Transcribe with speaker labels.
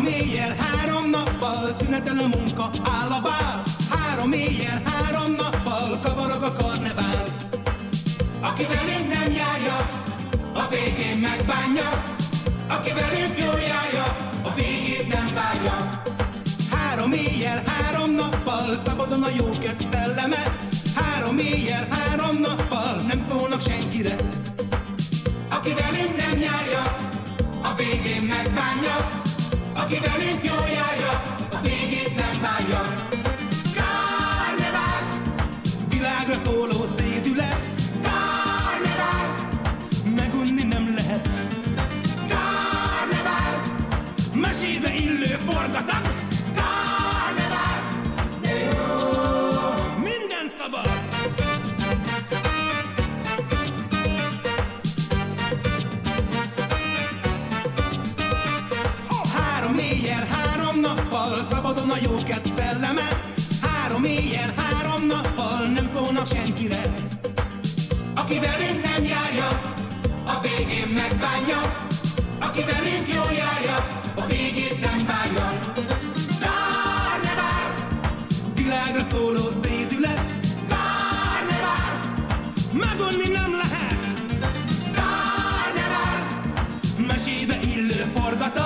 Speaker 1: éjjel, 3 nappal szünetel a munka, áll a bál. 3 éjjel, 3 nappal kavarog a karnevál. Aki velünk nem járja, a végén megbánja. Aki velünk jól járja, a végét nem várja. 3 éjjel, 3 nappal szabadon a jókedv szelleme. 3 éjjel, 3 nappal nem szólnak senkire. Aki velünk nem járja, a végén megbánja. Aki velünk jól járja, a végét nem várja. Karnevál! Világra szóló szédület. Karnevál! Megunni nem lehet. Karnevál! Mesébe illő forgatak. Karnevál! De jó! Minden szabad! Éjjel, 3 nappal szabadon a jókedv szelleme. 3 éjjel, 3 nappal nem szólnak senkire. Aki velünk nem járja, a végén megbánja. Aki velünk jól járja, a végét nem várja. Karnevál! Világra szóló szédület. Karnevál! Megunni nem lehet. Karnevál! Mesébe illő forgatag.